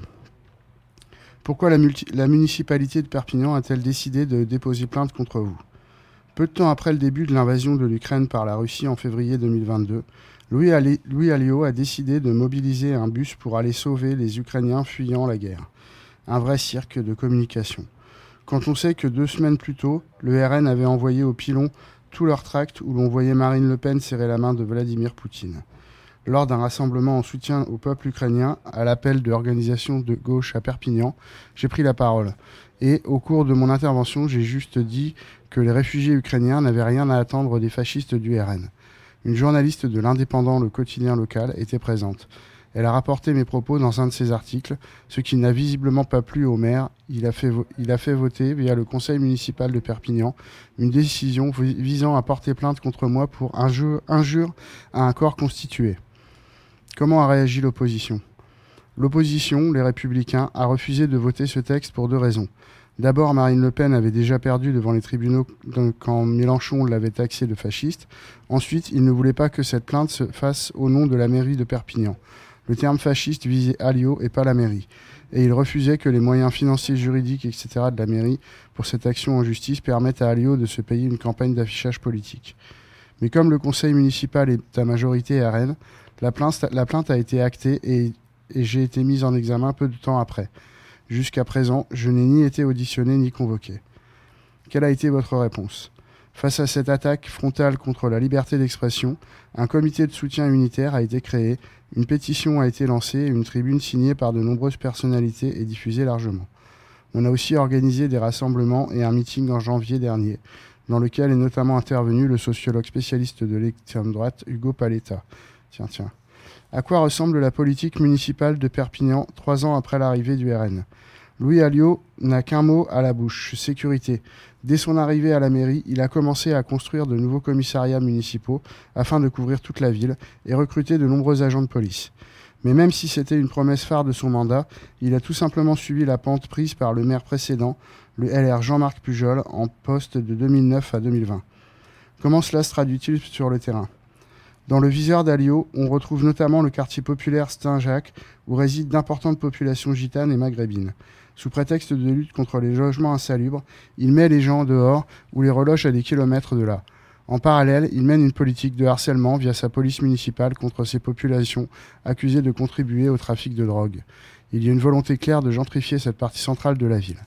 Speaker 3: Pourquoi la, multi- la municipalité de Perpignan a-t-elle décidé de déposer plainte contre vous ? Peu de temps après le début de l'invasion de l'Ukraine par la Russie en février deux mille vingt-deux, Louis, Ali- Louis Alliot a décidé de mobiliser un bus pour aller sauver les Ukrainiens fuyant la guerre. Un vrai cirque de communication. Quand on sait que deux semaines plus tôt, le R N avait envoyé au pilon tous leurs tracts où l'on voyait Marine Le Pen serrer la main de Vladimir Poutine. Lors d'un rassemblement en soutien au peuple ukrainien, à l'appel de l'organisation de gauche à Perpignan, j'ai pris la parole. Et au cours de mon intervention, j'ai juste dit que les réfugiés ukrainiens n'avaient rien à attendre des fascistes du R N. Une journaliste de l'Indépendant, le quotidien local, était présente. Elle a rapporté mes propos dans un de ses articles, ce qui n'a visiblement pas plu au maire. Il a fait, vo- il a fait voter, via le conseil municipal de Perpignan, une décision v- visant à porter plainte contre moi pour injure, injure à un corps constitué. Comment a réagi l'opposition ? L'opposition, les Républicains, a refusé de voter ce texte pour deux raisons. D'abord, Marine Le Pen avait déjà perdu devant les tribunaux quand Mélenchon l'avait taxé de fasciste. Ensuite, il ne voulait pas que cette plainte se fasse au nom de la mairie de Perpignan. Le terme fasciste visait Alliot et pas la mairie. Et il refusait que les moyens financiers, juridiques, et cetera de la mairie pour cette action en justice permettent à Alliot de se payer une campagne d'affichage politique. Mais comme le conseil municipal est à majorité R N, la plainte, la plainte a été actée et, et j'ai été mise en examen peu de temps après. Jusqu'à présent, je n'ai ni été auditionné ni convoqué. Quelle a été votre réponse ? Face à cette attaque frontale contre la liberté d'expression, un comité de soutien unitaire a été créé, une pétition a été lancée et une tribune signée par de nombreuses personnalités est diffusée largement. On a aussi organisé des rassemblements et un meeting en janvier dernier, dans lequel est notamment intervenu le sociologue spécialiste de l'extrême droite Hugo Paletta. Tiens, tiens. À quoi ressemble la politique municipale de Perpignan trois ans après l'arrivée du R N ? Louis Alliot n'a qu'un mot à la bouche, sécurité. Dès son arrivée à la mairie, il a commencé à construire de nouveaux commissariats municipaux afin de couvrir toute la ville et recruter de nombreux agents de police. Mais même si c'était une promesse phare de son mandat, il a tout simplement suivi la pente prise par le maire précédent, le L R Jean-Marc Pujol, en poste de deux mille neuf à deux mille vingt. Comment cela se traduit-il sur le terrain ? Dans le viseur d'Alliot, on retrouve notamment le quartier populaire Saint-Jacques, où résident d'importantes populations gitanes et maghrébines. Sous prétexte de lutte contre les logements insalubres, il met les gens dehors ou les reloge à des kilomètres de là. En parallèle, il mène une politique de harcèlement via sa police municipale contre ces populations accusées de contribuer au trafic de drogue. Il y a une volonté claire de gentrifier cette partie centrale de la ville.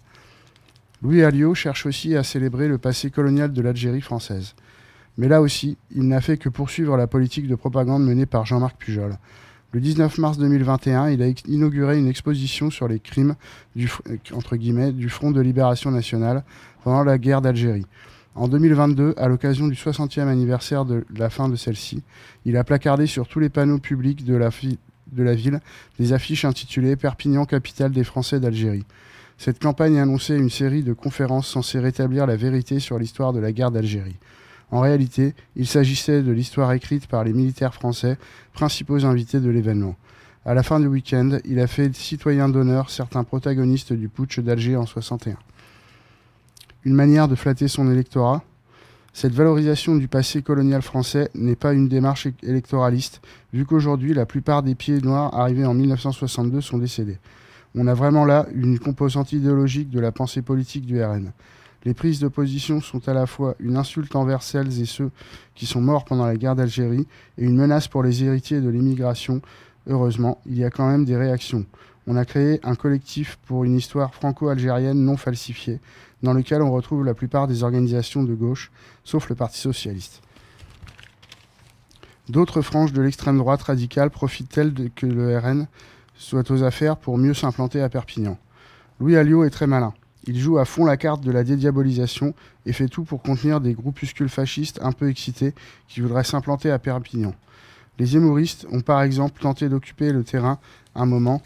Speaker 3: Louis Alliot cherche aussi à célébrer le passé colonial de l'Algérie française. Mais là aussi, il n'a fait que poursuivre la politique de propagande menée par Jean-Marc Pujol. Le dix-neuf mars deux mille vingt et un, il a inauguré une exposition sur les crimes du, entre guillemets, du Front de Libération Nationale pendant la guerre d'Algérie. En deux mille vingt-deux, à l'occasion du soixantième anniversaire de la fin de celle-ci, il a placardé sur tous les panneaux publics de la, fi- de la ville des affiches intitulées « Perpignan, capitale des Français d'Algérie ». Cette campagne annonçait une série de conférences censées rétablir la vérité sur l'histoire de la guerre d'Algérie. En réalité, il s'agissait de l'histoire écrite par les militaires français, principaux invités de l'événement. À la fin du week-end, il a fait citoyen d'honneur certains protagonistes du putsch d'Alger en soixante et un. Une manière de flatter son électorat ? Cette valorisation du passé colonial français n'est pas une démarche é- électoraliste, vu qu'aujourd'hui, la plupart des pieds noirs arrivés en mille neuf cent soixante-deux sont décédés. On a vraiment là une composante idéologique de la pensée politique du R N. Les prises de position sont à la fois une insulte envers celles et ceux qui sont morts pendant la guerre d'Algérie et une menace pour les héritiers de l'immigration. Heureusement, il y a quand même des réactions. On a créé un collectif pour une histoire franco-algérienne non falsifiée, dans lequel on retrouve la plupart des organisations de gauche, sauf le Parti socialiste. D'autres franges de l'extrême droite radicale profitent-elles de que le R N soit aux affaires pour mieux s'implanter à Perpignan. Louis Alliot est très malin. Il joue à fond la carte de la dédiabolisation et fait tout pour contenir des groupuscules fascistes un peu excités qui voudraient s'implanter à Perpignan. Les hémoristes ont par exemple tenté d'occuper le terrain un moment,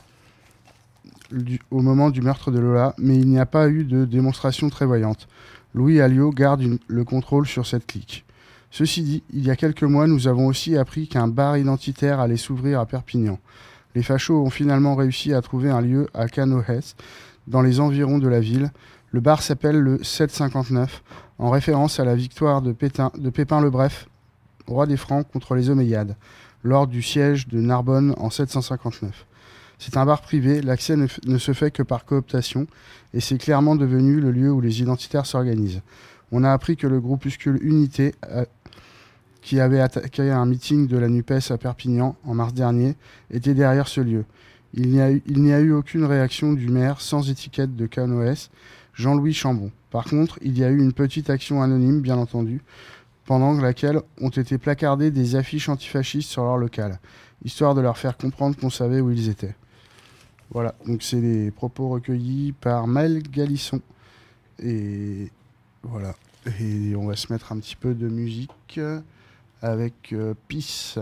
Speaker 3: du, au moment du meurtre de Lola, mais il n'y a pas eu de démonstration très voyante. Louis Alliot garde une, le contrôle sur cette clique. Ceci dit, il y a quelques mois, nous avons aussi appris qu'un bar identitaire allait s'ouvrir à Perpignan. Les fachos ont finalement réussi à trouver un lieu à Canoës, dans les environs de la ville. Le bar s'appelle le sept cent cinquante-neuf, en référence à la victoire de, Pétain, de Pépin le Bref, roi des Francs, contre les Omeyyades, lors du siège de Narbonne en sept cent cinquante-neuf. C'est un bar privé, l'accès ne, f- ne se fait que par cooptation, et c'est clairement devenu le lieu où les identitaires s'organisent. On a appris que le groupuscule Unité, euh, qui avait attaqué un meeting de la NUPES à Perpignan en mars dernier, était derrière ce lieu. Il n'y a eu, il n'y a eu aucune réaction du maire sans étiquette de Canoës, Jean-Louis Chambon. Par contre, il y a eu une petite action anonyme, bien entendu, pendant laquelle ont été placardées des affiches antifascistes sur leur local, histoire de leur faire comprendre qu'on savait où ils étaient. Voilà, donc c'est les propos recueillis par Maël Galisson. Et voilà, et on va se mettre un petit peu de musique avec euh, Peace.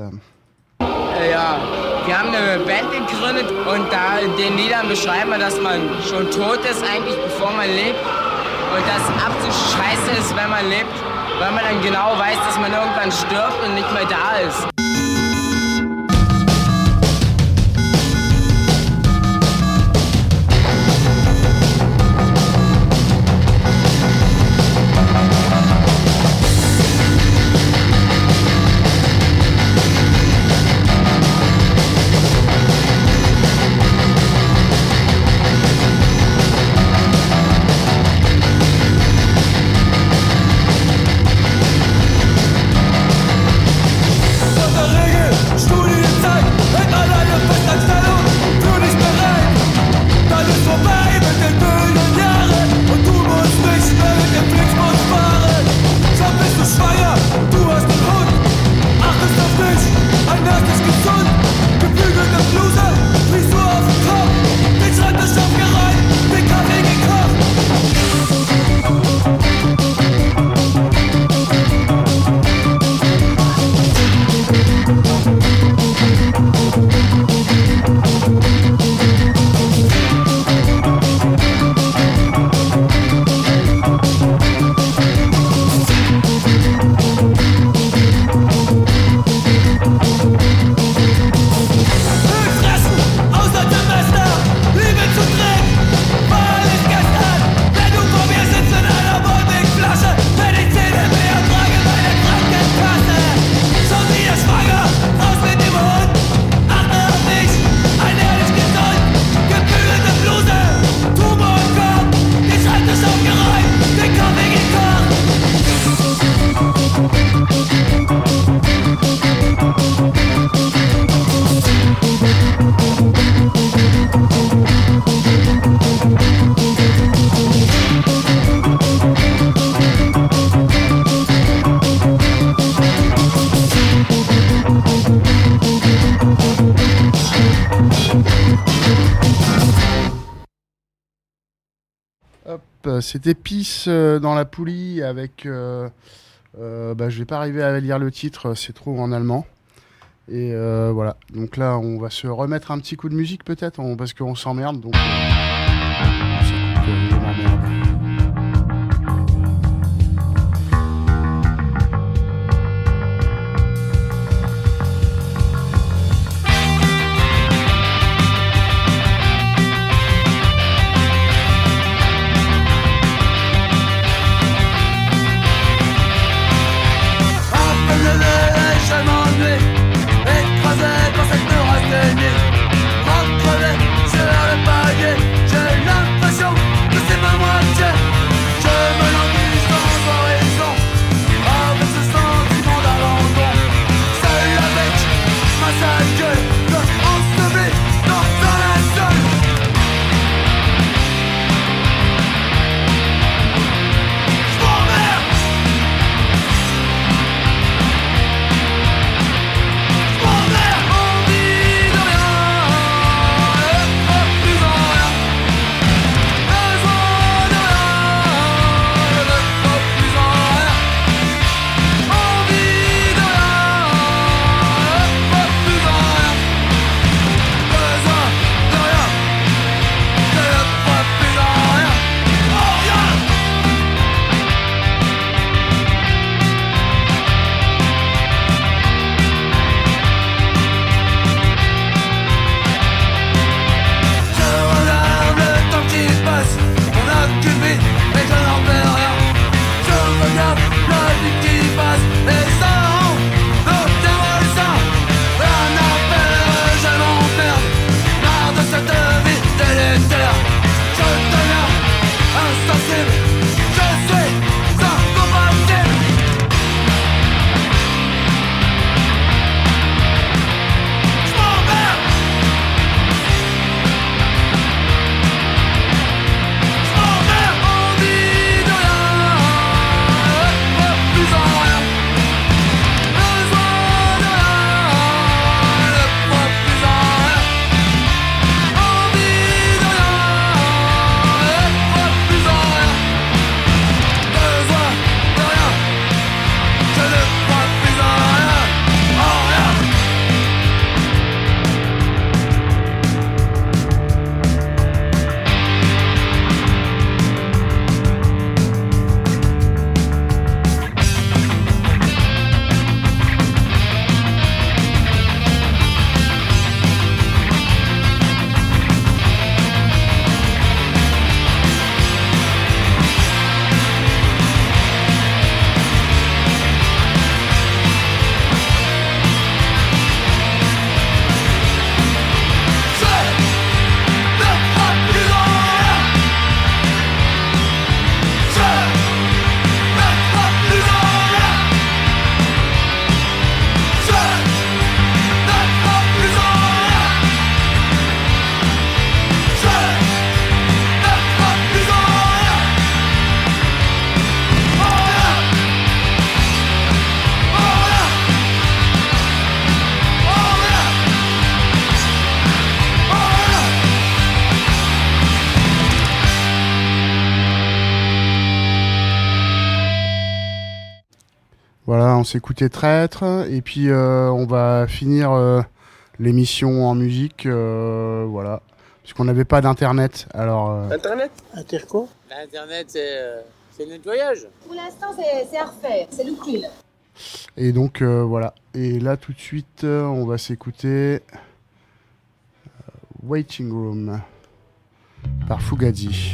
Speaker 7: Ja, wir haben eine Band gegründet und da in den Liedern beschreiben wir, dass man schon tot ist eigentlich bevor man lebt und dass absolut scheiße ist, wenn man lebt, weil man dann genau weiß, dass man irgendwann stirbt und nicht mehr da ist.
Speaker 3: C'était Peace euh, dans la poulie avec... Euh, euh, bah, je vais pas arriver à lire le titre, c'est trop en allemand. Et euh, voilà, donc là on va se remettre un petit coup de musique peut-être, on, parce qu'on s'emmerde, donc... Euh, on s'écoute, euh, je m'emmerde.
Speaker 7: Thank
Speaker 3: on s'écoutait Traître, et puis euh, on va finir euh, l'émission en musique, euh, voilà, puisqu'on n'avait pas d'internet. Alors, euh,
Speaker 8: Internet
Speaker 9: Interco
Speaker 8: Internet, c'est, euh, c'est le nettoyage.
Speaker 10: Pour l'instant, c'est, c'est à refaire. C'est le clean.
Speaker 3: et donc euh, voilà. Et là tout de suite, euh, on va s'écouter euh, Waiting Room par Fugazi.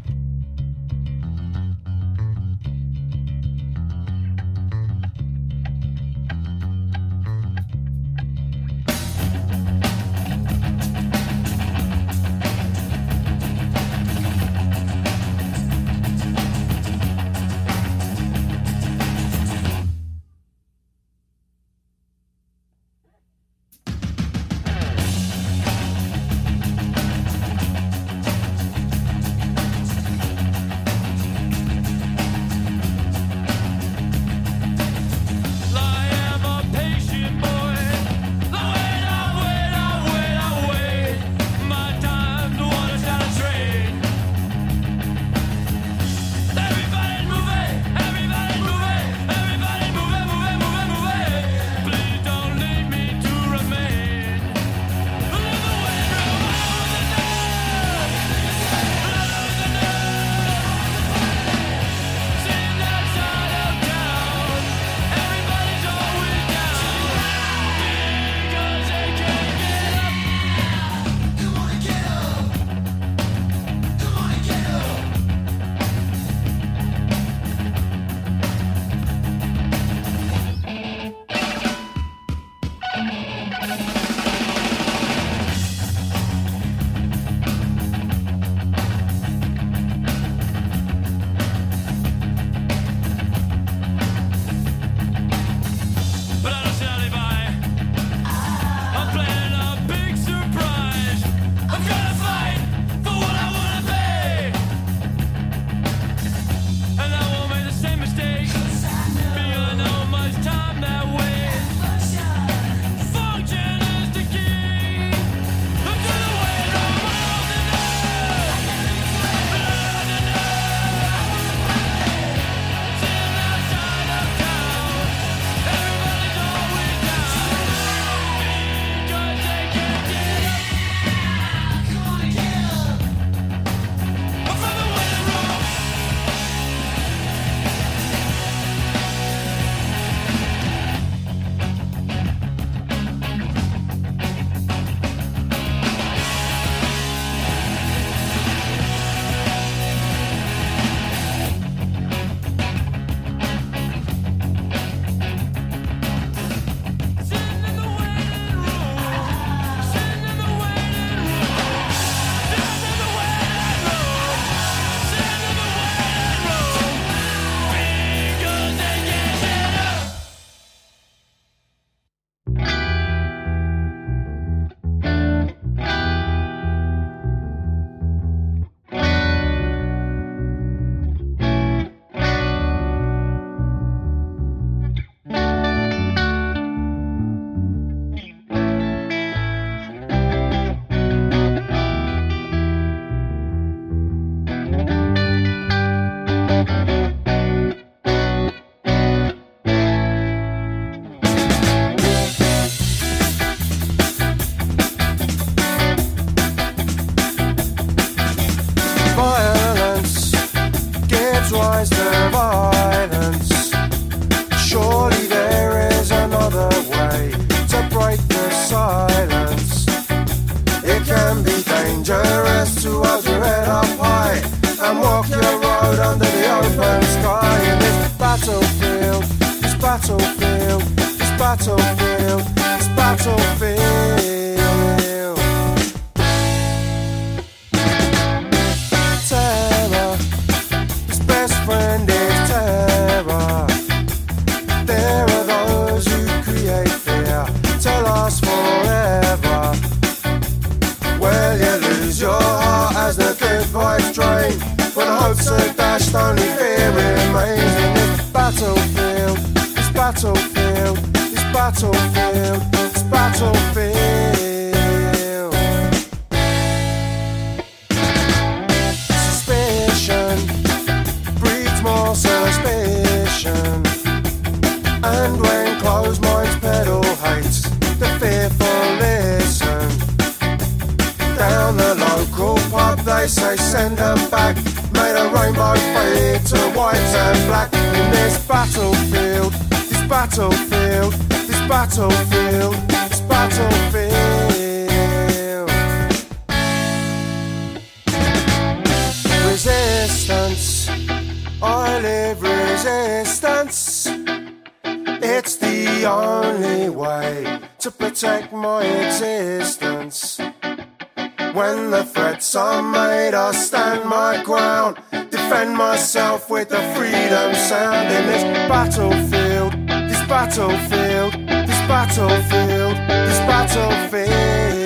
Speaker 2: battlefield, this battlefield, this battlefield. Terror, his best friend is terror. There are those who create fear to last forever. Well, you lose your heart as the good vibes drain. When hopes are dashed, only fear remains in this battlefield, this battlefield, this battlefield, this battlefield. Suspicion breeds more suspicion, and They say send them back. May the rainbow fade to white and black. In this battlefield, this battlefield, this battlefield, this battlefield. Resistance, I live resistance. It's the only way to protect my existence. When the threats are made, I stand my ground. Defend myself with the freedom sound. In this battlefield, this battlefield, this battlefield, this battlefield.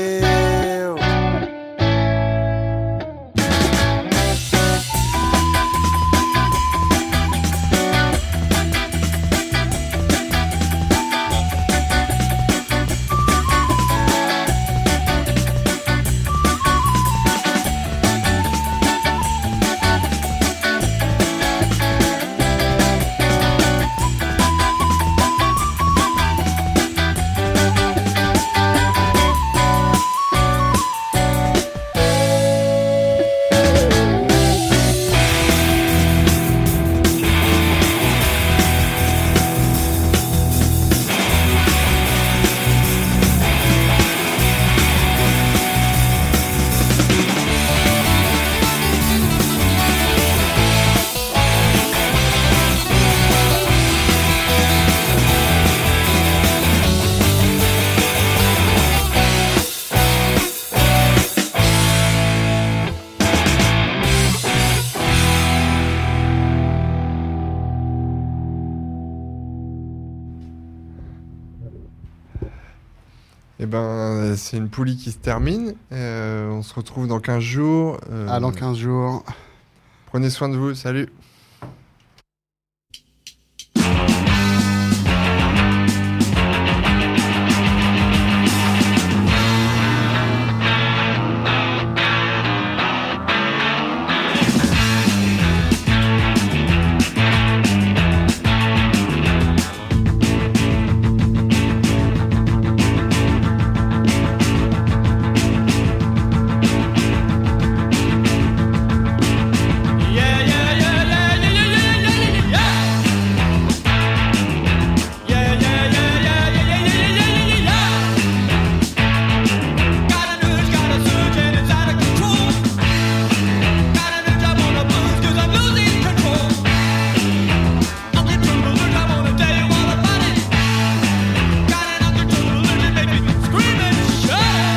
Speaker 4: Eh ben, c'est une poulie qui se termine. Euh, on se retrouve dans quinze jours. Euh,
Speaker 3: Ah, dans quinze jours.
Speaker 4: Prenez soin de vous. Salut.